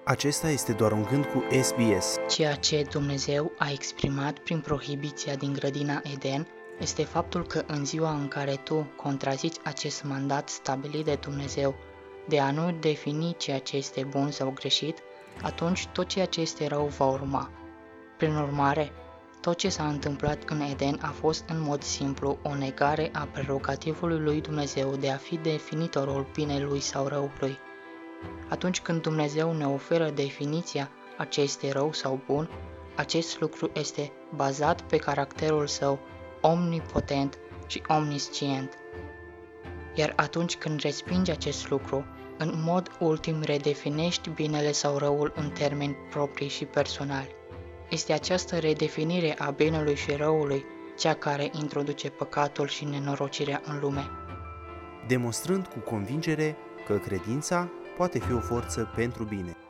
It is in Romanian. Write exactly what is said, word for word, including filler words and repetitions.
Acesta este doar un gând cu S B S. Ceea ce Dumnezeu a exprimat prin prohibiția din grădina Eden este faptul că în ziua în care tu contrazici acest mandat stabilit de Dumnezeu de a nu defini ceea ce este bun sau greșit, atunci tot ceea ce este rău va urma. Prin urmare, tot ce s-a întâmplat în Eden a fost în mod simplu o negare a prerogativului lui Dumnezeu de a fi definitorul binelui sau răului. Atunci când Dumnezeu ne oferă definiția a ce este rău sau bun, acest lucru este bazat pe caracterul său omnipotent și omniscient. Iar atunci când respingi acest lucru, în mod ultim redefinești binele sau răul în termeni proprii și personali. Este această redefinire a binelui și răului cea care introduce păcatul și nenorocirea în lume. Demonstrând cu convingere că credința poate fi o forță pentru bine.